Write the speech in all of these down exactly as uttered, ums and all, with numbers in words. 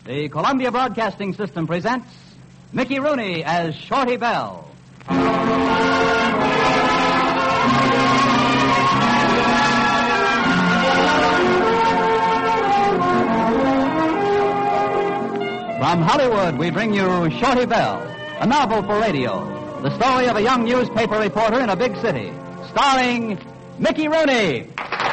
The Columbia Broadcasting System presents Mickey Rooney as Shorty Bell. From Hollywood, we bring you Shorty Bell, a novel for radio. The story of a young newspaper reporter in a big city, starring Mickey Rooney.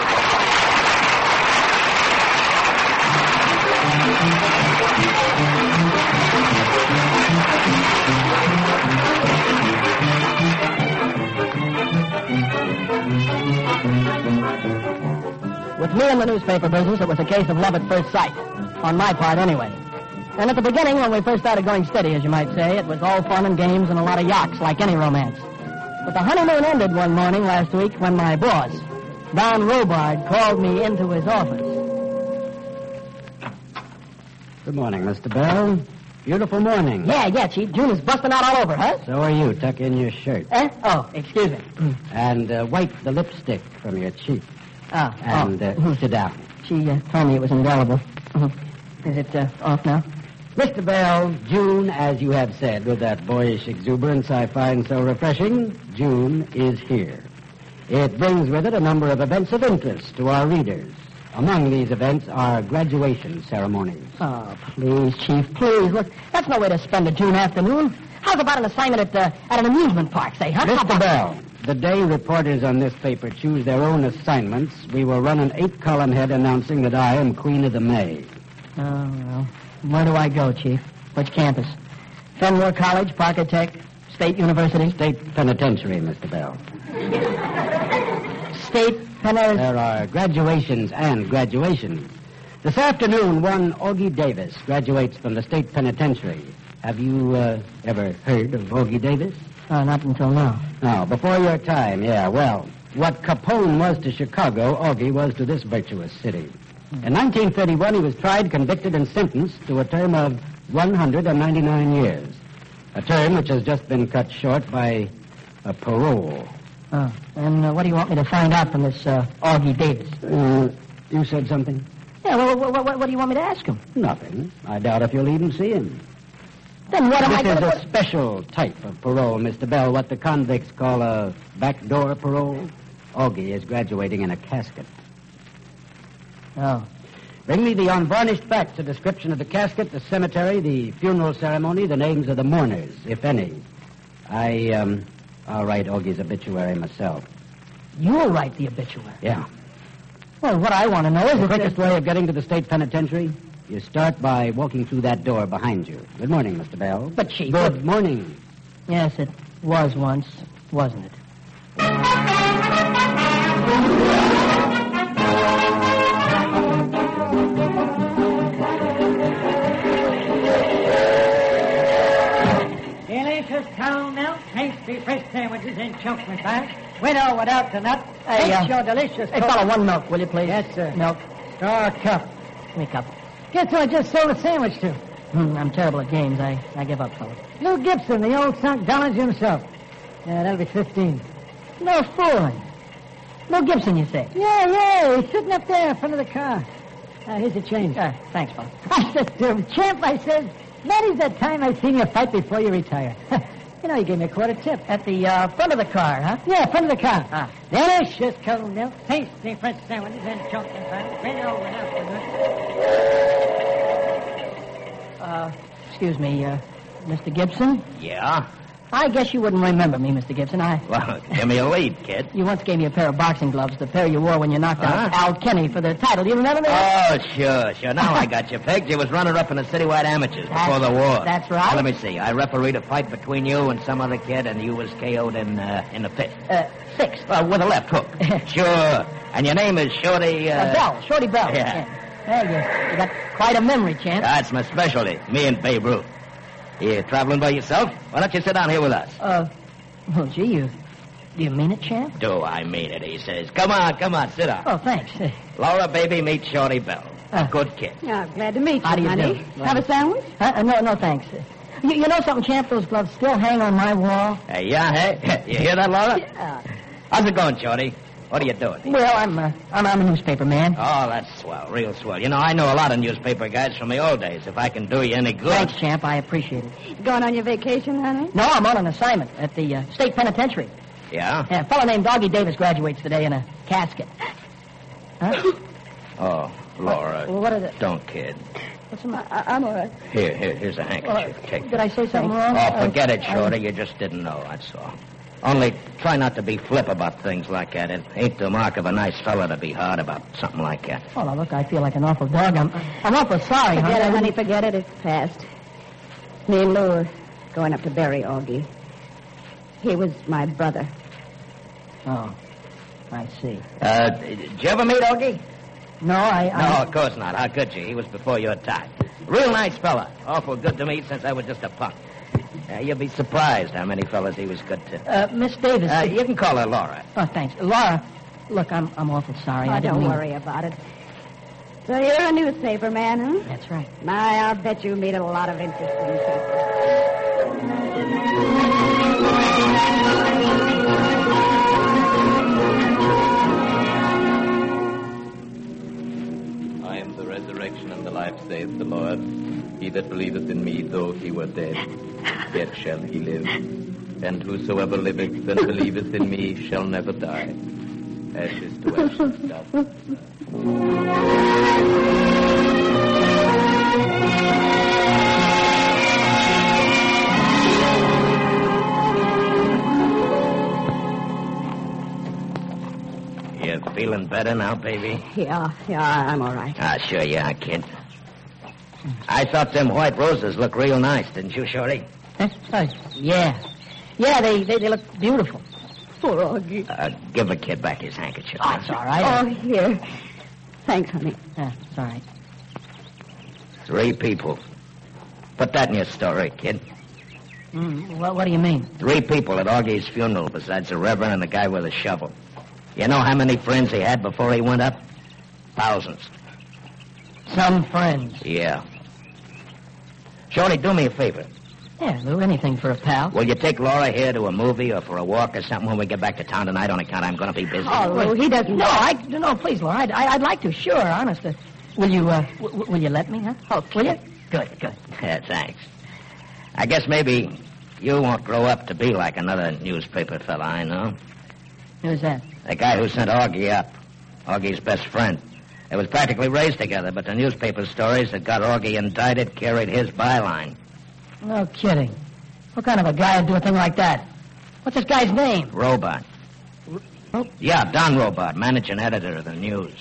With me in the newspaper business, it was a case of love at first sight. On my part, anyway. And at the beginning, when we first started going steady, as you might say, it was all fun and games and a lot of yaks, like any romance. But the honeymoon ended one morning last week when my boss, Don Robard, called me into his office. Good morning, Mister Bell. Beautiful morning. Yeah, yeah, Chief. June is busting out all over, huh? So are you. Tuck in your shirt. Eh? Oh, excuse me. And uh, wipe the lipstick from your cheek. Oh, And oh. uh, sit down. She uh, told me it was indelible. Is it uh, off now? Mister Bell, June, as you have said, with that boyish exuberance I find so refreshing, June is here. It brings with it a number of events of interest to our readers. Among these events are graduation ceremonies. Oh, please, Chief, please. Look, that's no way to spend a June afternoon. How's about an assignment at, uh, at an amusement park, say, huh? Mister Bell, the day reporters on this paper choose their own assignments, we will run an eight-column head announcing that I am Queen of the May. Oh, well. Where do I go, Chief? Which campus? Fenmore College, Parker Tech, State University? State Penitentiary, Mister Bell. State Penitentiary? There are graduations and graduations. This afternoon, one Augie Davis graduates from the State Penitentiary. Have you uh, ever heard of Augie Davis? Oh, not until now. No, before your time, yeah. Well, what Capone was to Chicago, Augie was to this virtuous city. In nineteen thirty-one, he was tried, convicted, and sentenced to a term of one hundred ninety-nine years. A term which has just been cut short by a parole. Oh, and uh, what do you want me to find out from this uh, Augie Davis? Uh, you said something? Yeah, well, what, what, what do you want me to ask him? Nothing. I doubt if you'll even see him. Then what am I This going is to... a special type of parole, Mister Bell, what the convicts call a backdoor parole. Augie is graduating in a casket. Oh. Bring me the unvarnished facts, a description of the casket, the cemetery, the funeral ceremony, the names of the mourners, if any. I, um, I'll write Augie's obituary myself. You'll write the obituary? Yeah. Well, what I want to know is... The if quickest there's- way of getting to the state penitentiary, you start by walking through that door behind you. Good morning, Mister Bell. But, Chief... Good morning. Yes, it was once, wasn't it? Delicious cow milk, tasty fresh sandwiches and chocolate bags. With or without the nut. Hey, Take uh, your delicious... Hey, fella, one milk, will you, please? Yes, sir. Milk. Straw cup. Give me a cup. Guess who I just sold a sandwich to? Hmm, I'm terrible at games. I, I give up, fella. Lou Gibson, the old sunk Dollars himself. Yeah, that'll be fifteen. No fooling. Lou Gibson, you say? Yeah, yeah, he's sitting up there in front of the car. Uh, here's the change. Uh, thanks, fella. I said to him, Champ, I says, that is the time I seen you fight before you retire. You know, you gave me a quarter tip. At the uh, front of the car, huh? Yeah, front of the car. Ah. Delicious cow milk, tasty fresh sandwiches and chocolate bags. With or without the nut. Uh, excuse me, uh, Mister Gibson? Yeah? I guess you wouldn't remember me, Mister Gibson. I... Well, give me a lead, kid. You once gave me a pair of boxing gloves, the pair you wore when you knocked out Huh? Al Kenny for the title. Do you remember me? Oh, sure, sure. Now I got you pegged. You was runner-up in the citywide amateurs before the war. That's right. Now, let me see. I refereed a fight between you and some other kid, and you was K O'd in, uh, in the fifth. Uh, sixth. Well, with a left hook. Sure. And your name is Shorty, uh... Uh, Bell, Shorty Bell. Yeah. Well, you, you got quite a memory, champ. That's my specialty. Me and Babe Ruth. You traveling by yourself? Why don't you sit down here with us? Uh, well, gee, you... Do you mean it, champ? Do I mean it, he says. Come on, come on, sit down. Oh, thanks. Uh, Laura, baby, meet Shorty Bell. Uh, Good kid. Yeah, glad to meet How do you honey. do? Have a sandwich? uh, uh, no, no, thanks. Uh, you, you know something, champ? Those gloves still hang on my wall. Hey, yeah, hey? You hear that, Laura? Yeah. How's it going, Shorty? What are you doing? Well, I'm, uh, I'm, I'm a newspaper man. Oh, that's swell. Real swell. You know, I know a lot of newspaper guys from the old days. If I can do you any good. Thanks, champ. I appreciate it. Going on your vacation, honey? No, I'm on an assignment at the uh, state penitentiary. Yeah? Yeah, a fellow named Augie Davis graduates today in a casket. Huh? Oh, Laura. Well, what is it? Don't kid. What's the matter? I- I'm all right. Here, here, here's a handkerchief. Take it. Did I say something wrong? Oh, forget it, I- Shorty. You just didn't know, that's all. Only try not to be flip about things like that. It ain't the mark of a nice fella to be hard about something like that. Oh, now, look, I feel like an awful dog. I'm, I'm awful sorry, Forget honey. it, honey. Forget it. It's past. Me and Lou are going up to bury Augie. He was my brother. Oh, I see. Uh, did you ever meet Augie? No, I... I... No, of course not. How could you? He was before your time. Real nice fella. Awful good to me since I was just a punk. Uh, you'll be surprised how many fellas he was good to. Uh, Miss Davis... Uh, you can call her Laura. Oh, thanks. Laura, look, I'm I'm awful sorry. Oh, I didn't don't mean... worry about it. So you're a newspaper man, huh? That's right. My, I'll bet you meet a lot of interesting people. I am the resurrection and the life, saith the Lord. He that believeth in me, though he were dead, yet shall he live. And whosoever liveth and believeth in me shall never die. Ashes to ashes, dust to dust. You feeling better now, baby? Yeah, yeah, I'm all right. Ah, sure you are, kid. I thought them white roses looked real nice, didn't you, Shorty? Huh? Oh, yeah. Yeah, they, they, they look beautiful. Poor Augie. Uh, give a kid back his handkerchief. Oh, it's all right. Oh, here. Thanks, honey. Yeah, it's all right. Three people. Put that in your story, kid. Mm, what, what do you mean? Three people at Augie's funeral besides the Reverend and the guy with the shovel. You know how many friends he had before he went up? Thousands. Some friends. Yeah. Shorty, do me a favor. Yeah, Lou, anything for a pal. Will you take Laura here to a movie or for a walk or something when we get back to town tonight on account I'm going to be busy? Oh, Lou, he doesn't... No, I... No, please, Laura, I'd, I'd like to, sure, honest. Uh, will you, uh, w- will you let me, huh? Oh, will you? Good, good. Yeah, thanks. I guess maybe you won't grow up to be like another newspaper fella I know. Who's that? The guy who sent Augie up. Augie's best friend. They was practically raised together, but the newspaper stories that got Augie indicted carried his byline. No kidding. What kind of a guy would do a thing like that? What's this guy's name? Robot. Oh. Yeah, Don Robot, managing editor of the news.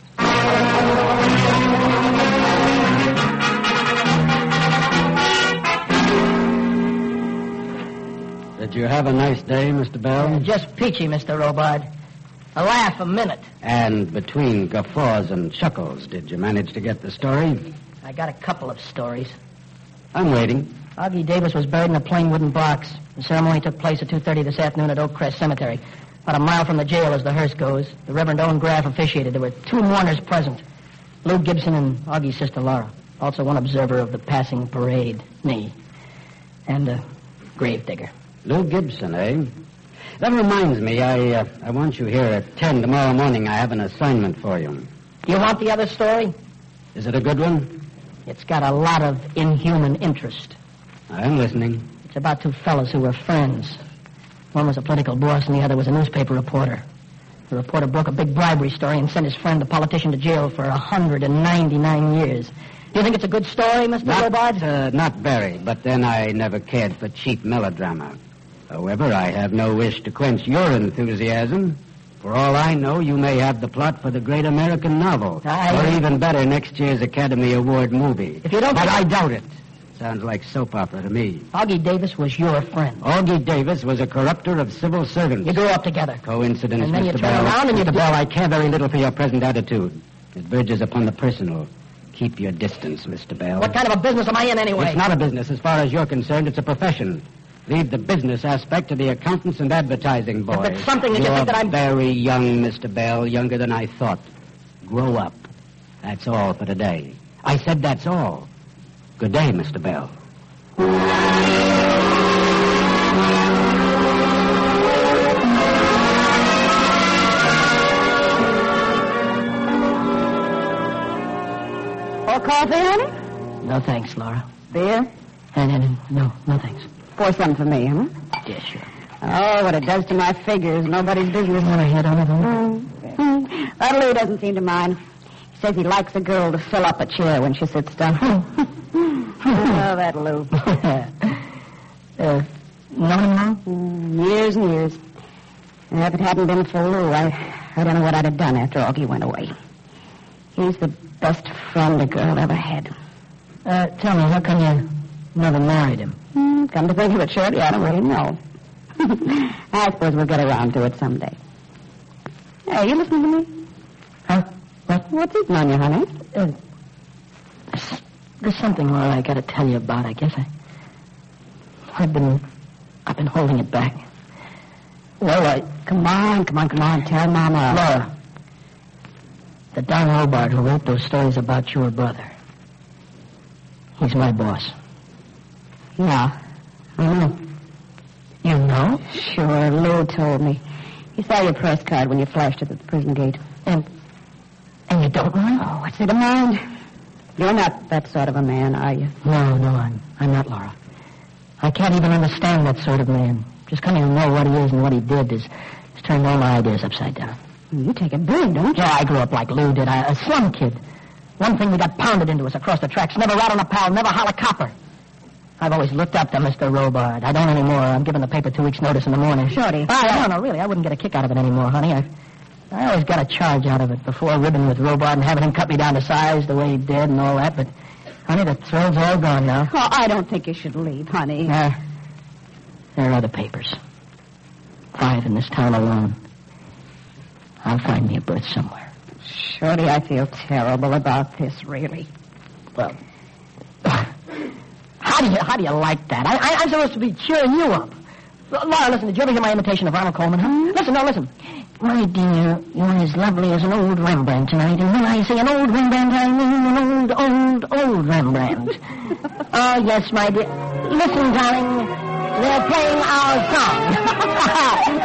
Did you have a nice day, Mister Bell? Uh, just peachy, Mister Robard. A laugh a minute. And between guffaws and chuckles, did you manage to get the story? I got a couple of stories. I'm waiting. Augie Davis was buried in a plain wooden box. The ceremony took place at two thirty this afternoon at Oak Crest Cemetery. About a mile from the jail as the hearse goes. The Reverend Owen Graff officiated. There were two mourners present. Lou Gibson and Augie's sister Laura. Also one observer of the passing parade, me. And a gravedigger. Lou Gibson, eh? That reminds me, I uh, I want you here at ten tomorrow morning. I have an assignment for you. You want the other story? Is it a good one? It's got a lot of inhuman interest. I'm listening. It's about two fellas who were friends. One was a political boss and the other was a newspaper reporter. The reporter broke a big bribery story and sent his friend, the politician, to jail for one hundred ninety-nine years. Do you think it's a good story, Mister Not, Robard? uh, not very, but then I never cared for cheap melodrama. However, I have no wish to quench your enthusiasm. For all I know, you may have the plot for the great American novel. I- Or even better, next year's Academy Award movie. If you don't... But I doubt it. Sounds like soap opera to me. Augie Davis was your friend. Augie Davis was a corrupter of civil servants. You grew up together. Coincidence, And then you Mister turn Bell. around and you Mister do- Bell, I care very little for your present attitude. It verges upon the personal. Keep your distance, Mister Bell. What kind of a business am I in anyway? It's not a business. As far as you're concerned, it's a profession. Leave the business aspect to the accountants and advertising boys. If it's something that you You're think that I'm... very young, Mister Bell, younger than I thought. Grow up. That's all for today. I said that's all. Good day, Mister Bell. No, thanks, Laura. Beer? And, and, no, no, thanks. Pour some for me, huh? Yeah, sure. Oh, what it does to my figures. Nobody's business. Never had on it, huh? Mm. That Lou doesn't seem to mind. He says he likes a girl to fill up a chair when she sits down. Oh, that Lou. uh, know him now? Mm, years and years. And if it hadn't been for Lou, I, I don't know what I'd have done after Augie went away. He's the best friend a girl ever had. Uh, tell me, how come you never married him? Mm, come to think of it, Shorty, I don't really know. I suppose we'll get around to it someday. Hey, you listening to me? Huh? What? What's eating on you, honey? Uh, there's, there's something, Laura, I gotta tell you about, I guess. I, I've been, I've been holding it back. Well, I... Come on, come on, come on, tell Mama. Laura, the Don Hobart who wrote those stories about your brother, he's my boss. Yeah, I know. You know? Sure, Lou told me. He saw your press card when you flashed it at the prison gate. And, and you don't mind? Oh, what's it to mind? You're not that sort of a man, are you? No, no, I'm, I'm not, Laura. I can't even understand that sort of man. Just coming to know what he is and what he did is, has turned all my ideas upside down. You take it big, don't you? Yeah, I grew up like Lou did. I, a slum kid. One thing we got pounded into us across the tracks. Never rat on a pal, never holler copper. I've always looked up to Mister Robart. I don't anymore. I'm giving the paper two weeks' notice in the morning. Shorty. Oh, no, no, really. I wouldn't get a kick out of it anymore, honey. I, I always got a charge out of it before ribbing with Robart and having him cut me down to size the way he did and all that. But, honey, the thrill's all gone now. Oh, I don't think you should leave, honey. Uh, there are other papers. Five in this town alone. I'll find me a berth somewhere. Shorty, I feel terrible about this, really. Well, how do you how do you like that? I, I, I'm supposed to be cheering you up. Laura, listen, did you ever hear my imitation of Ronald Coleman? Huh? Listen, no, listen. My dear, you're as lovely as an old Rembrandt tonight, and when I say an old Rembrandt, I mean an old, old, old Rembrandt. Oh, yes, my dear. Listen, darling, they're playing our song.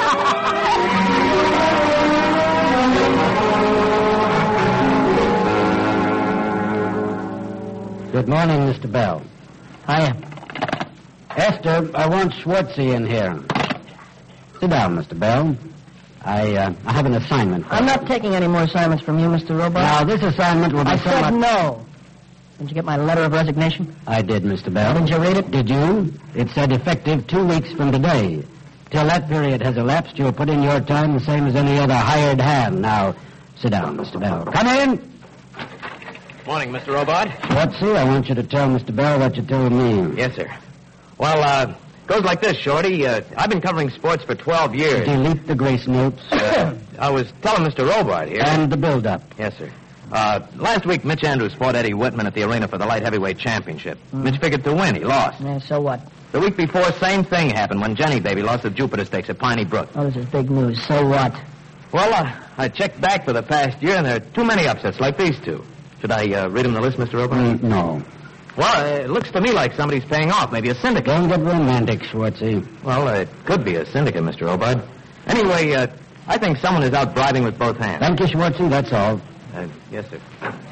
Good morning, Mister Bell. Hiya. Esther, I want Schwartzy in here. Sit down, Mister Bell. I, uh, I have an assignment for I'm you. not taking any more assignments from you, Mister Robart. Now, this assignment will be I somewhat... said no. Didn't you get my letter of resignation? I did, Mister Bell. Didn't you read it? Did you? It said effective two weeks from today. Till that period has elapsed, you'll put in your time the same as any other hired hand. Now, sit down, Mister Bell. Come in. Morning, Mister Robart. Schwartzy, I want you to tell Mister Bell what you told me. Yes, sir. Well, uh, goes like this, Shorty. Uh, I've been covering sports for twelve years. Delete the grace notes. Uh, I was telling Mister Robart here. And the build-up. Yes, sir. Uh, last week, Mitch Andrews fought Eddie Whitman at the arena for the light heavyweight championship. Mm. Mitch figured to win. He lost. Yeah, so what? The week before, same thing happened when Jenny Baby lost the Jupiter Stakes at Piney Brook. Oh, this is big news. So what? Well, uh, I checked back for the past year, and there are too many upsets like these two. Should I uh, read him the list, Mister Robart? Mm, no. Well, uh, it looks to me like somebody's paying off. Maybe a syndicate. Don't get romantic, Schwartzy. Well, uh, it could be a syndicate, Mister Robart. Anyway, uh, I think someone is out bribing with both hands. Thank you, Schwartzy. That's all. Uh, yes, sir.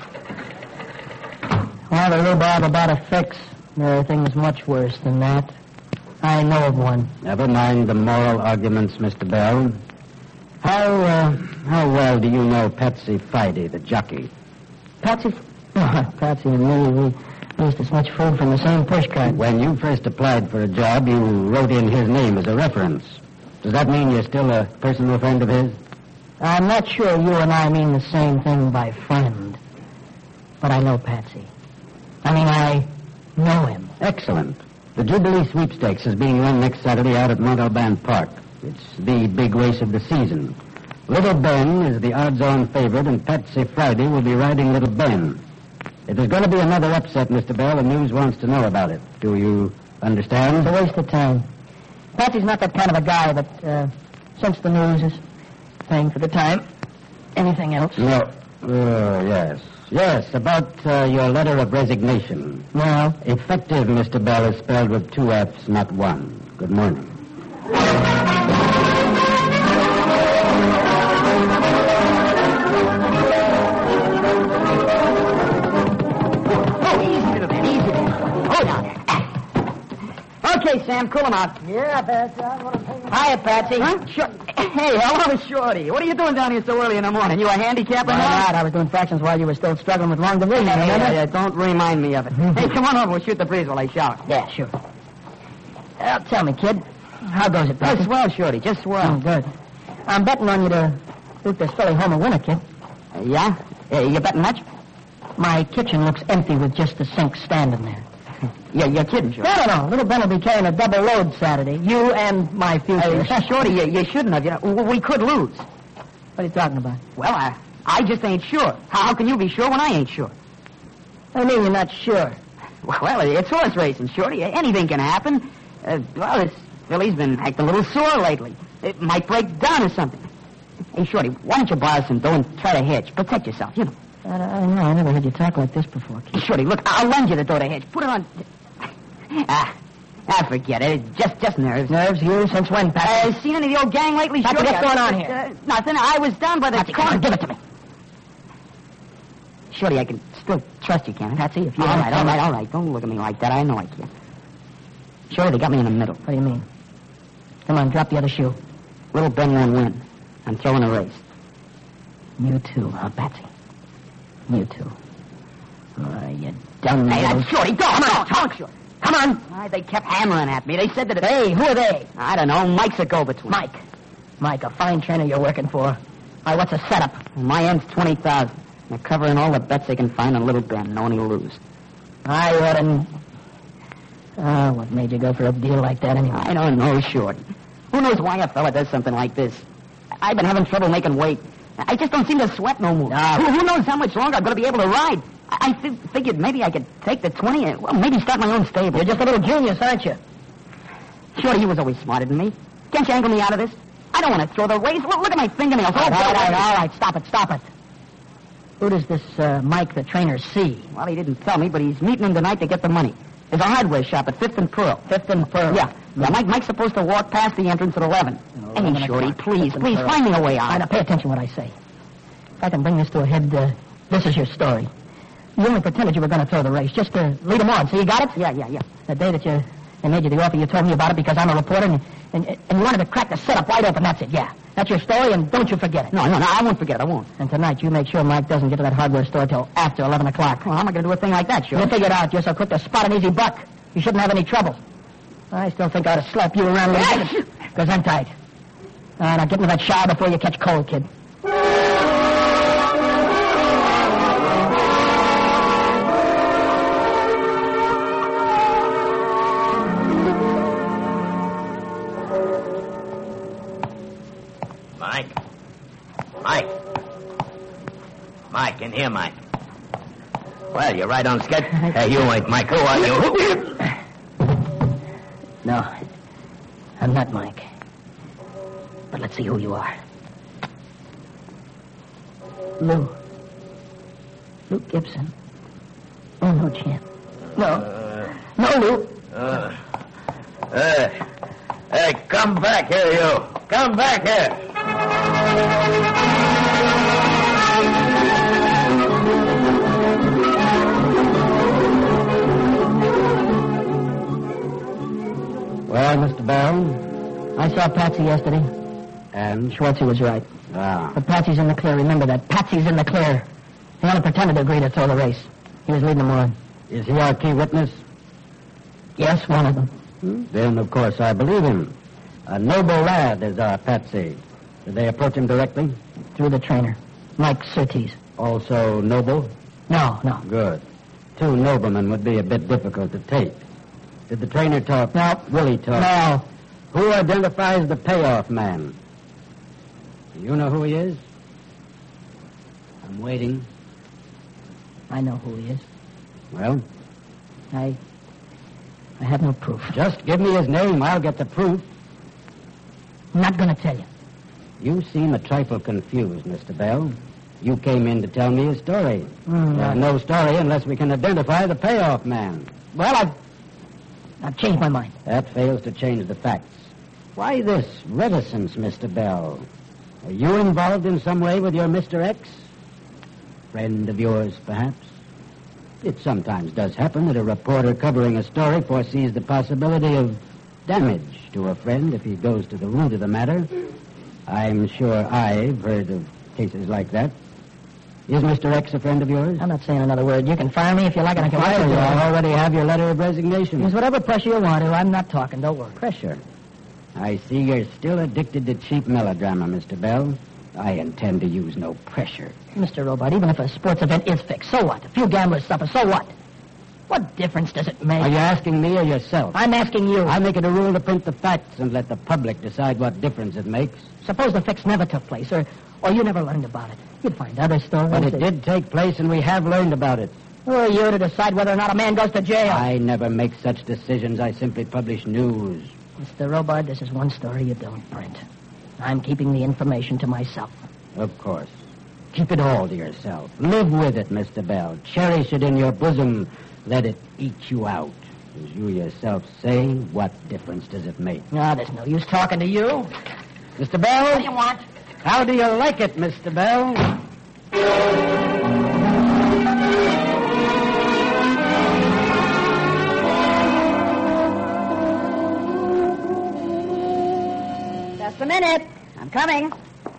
Well, the rhubarb about a fix. Everything's much worse than that. I know of one. Never mind the moral arguments, Mister Bell. How, uh, how well do you know Patsy Friday, the jockey? Patsy... Oh, Patsy and me, we used as much food from the same pushcart. When you first applied for a job, you wrote in his name as a reference. Does that mean you're still a personal friend of his? I'm not sure you and I mean the same thing by friend. But I know Patsy. I mean, I know him. Excellent. The Jubilee Sweepstakes is being run next Saturday out at Mount Auban Park. It's the big race of the season. Little Ben is the odds-on favorite, and Patsy Friday will be riding Little Ben. If there's going to be another upset, Mister Bell, the news wants to know about it. Do you understand? It's a waste of time. Patsy's not that kind of a guy that, uh, since the news is paying for the time. Anything else? No. Uh, yes. Yes, about uh, your letter of resignation. No. Effective, Mister Bell, is spelled with two F's, not one. Good morning. Oh, easy, little man. Sam. Cool him out. Yeah, Patsy. I'm going to pay you. Hiya, Patsy. Huh? Sure. Hey, hello, Shorty. What are you doing down here so early in the morning? You a handicapper All now? right, I was doing fractions while you were still struggling with long division, Yeah, remember? yeah, yeah, don't remind me of it. Hey, come on over. We'll shoot the breeze while I shower. Yeah, sure. Uh, tell me, kid, how goes it, Patsy? Just swell, Shorty. Just Oh, swell. good. I'm betting on you to shoot this Philly home a winner, kid. Uh, yeah? Uh, you betting much? My kitchen looks empty with just the sink standing there. Yeah, you're kidding, Shorty. No, no, no. Little Ben will be carrying a double load Saturday. You and my future. Uh, Shorty, you, you shouldn't have. You know, w- we could lose. What are you talking about? Well, I, I just ain't sure. How, how can you be sure when I ain't sure? I mean, you're not sure. Well, it's horse racing, Shorty. Anything can happen. Uh, well, this filly's been acting a little sore lately. It might break down or something. Hey, Shorty, why don't you borrow some dough and try to hedge? Protect yourself, you know. I, I don't know. I never heard you talk like this before, kid. Hey, Shorty, look, I'll lend you the dough to hedge. Put it on... Ah, I forget it. It's just, just nerves. Nerves? You? Since when, Patsy? Uh, seen any of the old gang lately, Patsy, Shorty? what's going on here? Uh, nothing. I was down by the Patsy, come corner. on, give it to me. Shorty, I can still trust you, can I? Patsy, if you... All don't right, tell all me- right, all right. Don't look at me like that. I know I can. Shorty, they got me in the middle. What do you mean? Come on, drop the other shoe. Little Ben won't win. I'm throwing a race. You too, huh, Patsy? You too. Oh, you dumb Hey, little... that's Shorty. Go, come on, talk, Shorty. Come on. Why, they kept hammering at me. They said that... It... Hey, who are they? I don't know. Mike's a go-between. Mike. Mike, a fine trainer you're working for. All right, what's the setup? My end's twenty thousand dollars. They're covering all the bets they can find on Little Ben, knowing he'll lose. I wouldn't... Oh, what made you go for a deal like that anyway? I don't know, Shorty. Who knows why a fella does something like this? I've been having trouble making weight. I just don't seem to sweat no more. No. Who, who knows how much longer I'm going to be able to ride? I, I fi- figured maybe I could take the twenty and, well, maybe start my own stable. You're just a little genius, aren't you? Shorty, you was always smarter than me. Can't you angle me out of this? I don't want to throw the race. Look, look at my fingernails. All All right, all bloody. right, all right. Stop it, stop it. Who does this uh, Mike, the trainer, see? Well, he didn't tell me, but he's meeting him tonight to get the money. There's a hardware shop at Fifth and Pearl. Fifth and Pearl. Yeah. Yeah, Mike, Mike's supposed to walk past the entrance at eleven. Oh, Hey, eleven Shorty, o'clock. please, Fifth and please, Pearl. find me a way All right, now out. pay attention to what I say. If I can bring this to a head, uh, this is your story. You only pretended you were going to throw the race, just to lead them on. So you got it? Yeah, yeah, yeah. The day that you they made you the offer, you told me about it because I'm a reporter, and, and, and you wanted to crack the setup wide open. That's it, yeah. That's your story, and don't you forget it. No, no, no, I won't forget it. I won't. And tonight, you make sure Mike doesn't get to that hardware store till after eleven o'clock. Well, how am I going to do a thing like that, You Shorty? figure it out. You're so quick to spot an easy buck. You shouldn't have any trouble. I still think I ought to slap you around a little bit, because I'm tight. All right, now get into that shower before you catch cold, kid. Mike? Mike? Mike, in here, Mike. Well, you're right on schedule. Hey, you ain't Mike. Who are you? No, I'm not Mike. But let's see who you are. Lou. Lou Gibson. Oh, no, champ. No. Uh, No, Lou. uh, hey, hey, come back here, you. Come back here. Well, Mister Bell, I saw Patsy yesterday. and... Schwartzy was right. Ah, But Patsy's in the clear. Remember that. Patsy's in the clear. He only pretended to agree to throw the race. He was leading them on. is he our key witness? Yes, one of them. Then, of course, I believe him. A noble lad is our Patsy. Did they approach him directly? Through the trainer. Mike Surtees. Also noble? No, no. Good. Two noblemen would be a bit difficult to take. Did the trainer talk? No. Willie talk? No. Who identifies the payoff man? Do you know who he is? I'm waiting. I know who he is. Well, I... I have no proof. just give me his name. I'll get the proof. I'm not going to tell you. You seem a trifle confused, Mister Bell. You came in to tell me a story. Mm, There's uh, no story unless we can identify the payoff man. Well, I've... I've changed my mind. That fails to change the facts. Why this reticence, Mister Bell? Are you involved in some way with your Mister X? Friend of yours, perhaps? It sometimes does happen that a reporter covering a story foresees the possibility of damage to a friend if he goes to the root of the matter. I'm sure I've heard of cases like that. Is Mister X a friend of yours? I'm not saying another word. You can fire me if you like, and I can Fire fire you. you. I already have your letter of resignation. Use whatever pressure you want to. I'm not talking. Don't worry. Pressure. I see you're still addicted to cheap melodrama, Mister Bell. I intend to use no pressure. Mister Robart, even if a sports event is fixed, so what? A few gamblers suffer, so what? What difference does it make? Are you asking me or yourself? I'm asking you. I make it a rule to print the facts and let the public decide what difference it makes. Suppose the fix never took place, or, or you never learned about it. You'd find other stories. But it did take place, and we have learned about it. Who are you to decide whether or not a man goes to jail? I never make such decisions. I simply publish news. Mister Robart, this is one story you don't print. I'm keeping the information to myself. Of course. Keep it all to yourself. Live with it, Mister Bell. Cherish it in your bosom. Let it eat you out. As you yourself say, what difference does it make? Ah, there's no use talking to you. Mister Bell? What do you want? How do you like it, Mister Bell? Just a minute. I'm coming.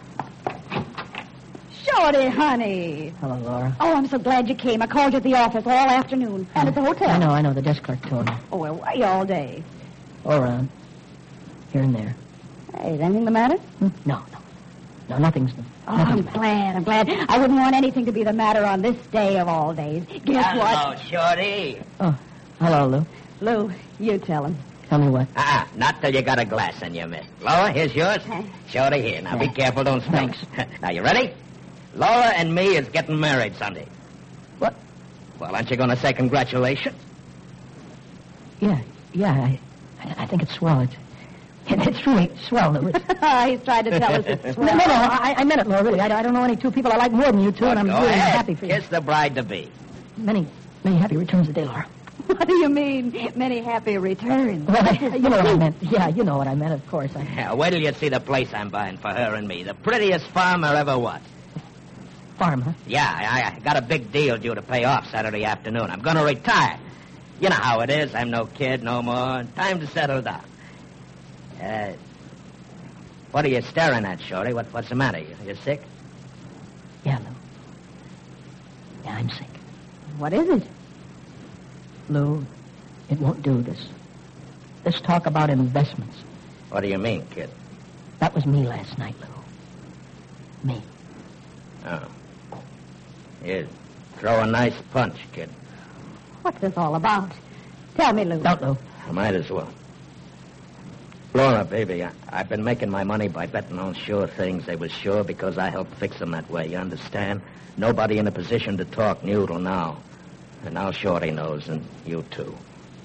Shorty, honey. Hello, Laura. Oh, I'm so glad you came. I called you at the office all afternoon. And at the hotel. I know, I know. The desk clerk told me. Oh, well, why all day? All around. Here and there. Hey, is anything the matter? Hmm? No, no. No, nothing's... Oh, nothing's I'm glad. I'm glad. I wouldn't want anything to be the matter on this day of all days. Guess Hello, what? Shorty. Oh, hello, Lou. Lou, you tell him. Tell me what. Ah, not till you got a glass in you, miss. Laura, here's yours. Thanks. Shorty, here. Now, be Yeah. careful, don't spill. Thanks. Now, you ready? Laura and me is getting married Sunday. What? Well, aren't you going to say congratulations? Yeah, yeah, I, I, I think it's swell. It's, it, it's really swell, Lou. It's, He's trying to tell us it's no, swell. no, no, I, I meant it, Laura, really. I, I don't know any two people I like more than you two, and I'm Well, go really ahead. happy for you. Kiss the bride-to-be. Many, many happy returns of the day, Laura. What do you mean? Many happy returns. Well, you know what I meant. Yeah, you know what I meant, of course. I, Yeah, wait till you see the place I'm buying for her and me. The prettiest farm there ever was. farm, huh? Yeah, I, I got a big deal due to pay off Saturday afternoon. I'm going to retire. You know how it is. I'm no kid no more. Time to settle down. Uh, what are you staring at, Shorty? What, what's the matter? You, you sick? Yeah, Lou. Yeah, I'm sick. What is it? Lou, it won't do this. This talk about investments. What do you mean, kid? That was me last night, Lou. Me. Oh. You throw a nice punch, kid. What's this all about? Tell me, Lou. Don't, Lou. I might as well. Laura, baby, I, I've been making my money by betting on sure things. They was sure because I helped fix them that way, you understand? Nobody in a position to talk knew till now. And now Shorty knows, and you too.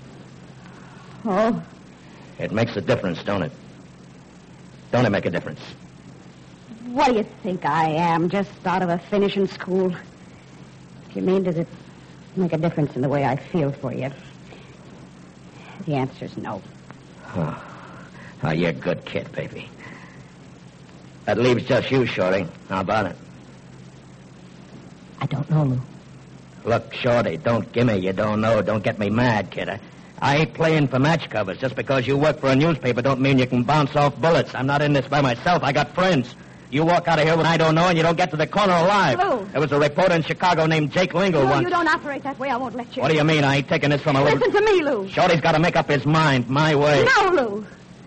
Oh, It makes a difference, don't it? Don't it make a difference? what do you think I am? Just out of a finishing school? If you mean, does it make a difference in the way I feel for you? The answer's no. Oh, oh you're a good kid, baby. That leaves just you, Shorty. How about it? I don't know, Lou. Look, Shorty, don't gimme you don't know. Don't get me mad, kid. I, I ain't playing for match covers. Just because you work for a newspaper don't mean you can bounce off bullets. I'm not in this by myself. I got friends. You walk out of here when I don't know and you don't get to the corner alive. Lou. There was a reporter in Chicago named Jake Lingle No, once. you don't operate that way. I won't let you. What do you mean? I ain't taking this from a little... Listen to me, Lou. Shorty's got to make up his mind my way. No, Lou.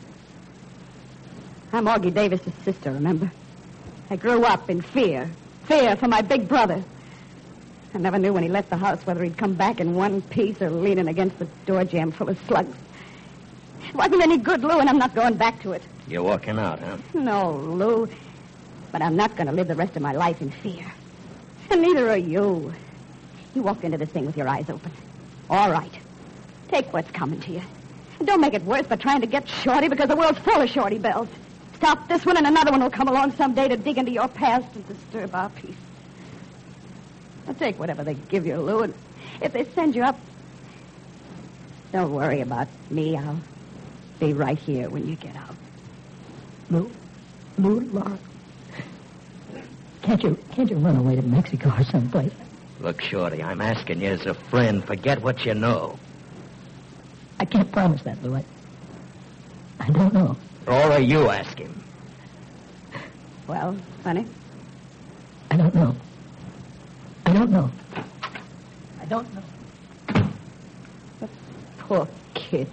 I'm Augie Davis's sister, remember? I grew up in fear. Fear for my big brother. I never knew when he left the house whether he'd come back in one piece or leaning against the door jamb full of slugs. It wasn't any good, Lou, and I'm not going back to it. You're walking out, huh? No, Lou. But I'm not going to live the rest of my life in fear. And neither are you. You walked into this thing with your eyes open. All right. Take what's coming to you. And don't make it worse by trying to get Shorty because the world's full of Shorty bells. Stop this one and another one will come along someday to dig into your past and disturb our peace. Now take whatever they give you, Lou, and if they send you up, don't worry about me. I'll be right here when you get out. Lou? Lou, Laura? Can't you, can't you run away to Mexico or someplace? Look, Shorty, I'm asking you as a friend. Forget what you know. I can't promise that, Lou. I, I don't know. Or you ask him. Well, honey? I don't know. I don't know. I don't know. Poor kid.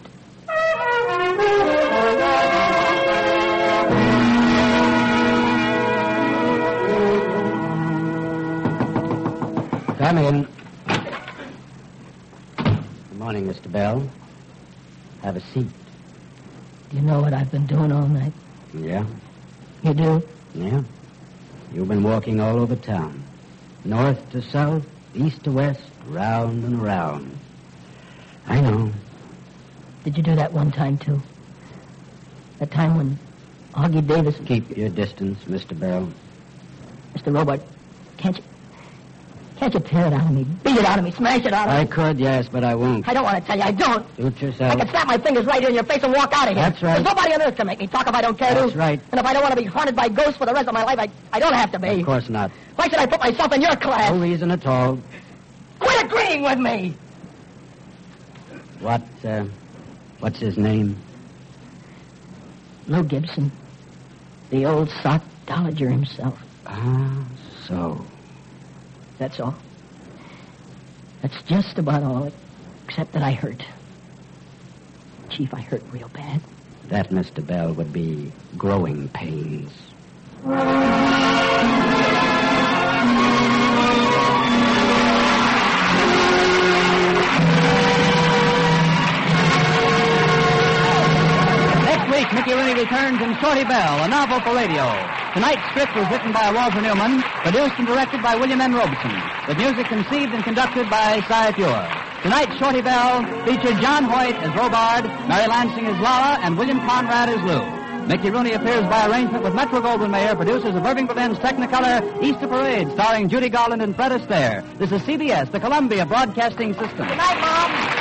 Come in. Good morning, Mister Bell. Have a seat. Do you know what I've been doing all night? Yeah? You do? Yeah. You've been walking all over town. North to south, east to west, round and around. I know. Did you do that one time, too? That time when Augie Davis... Keep your distance, Mister Bell. Mister Robart, can't you... Can't you tear it out of me? Beat it out of me. Smash it out of me. I could, yes, but I won't. I don't want to tell you. I don't. Suit yourself. I can snap my fingers right here in your face and walk out of here. That's right. There's nobody on earth can make me talk if I don't care to. That's right. And if I don't want to be haunted by ghosts for the rest of my life, I, I don't have to be. Of course not. Why should I put myself in your class? No reason at all. Quit agreeing with me. What, uh, what's his name? Lou Gibson. The old sock dollager himself. Ah, so. That's all. That's just about all, except that I hurt. Chief, I hurt real bad. That, Mister Bell, would be growing pains. Next week, Mickey Rooney returns in Shorty Bell, a novel for radio. Tonight's script was written by Walter Newman, produced and directed by William N. Robeson, with music conceived and conducted by Cy Pure. Tonight's Shorty Bell featured John Hoyt as Robard, Mary Lansing as Laura, and William Conrad as Lou. Mickey Rooney appears by arrangement with Metro Goldwyn Mayer, producers of Irving Berlin's Technicolor Easter Parade, starring Judy Garland and Fred Astaire. This is C B S, the Columbia Broadcasting System. Good night, Mom.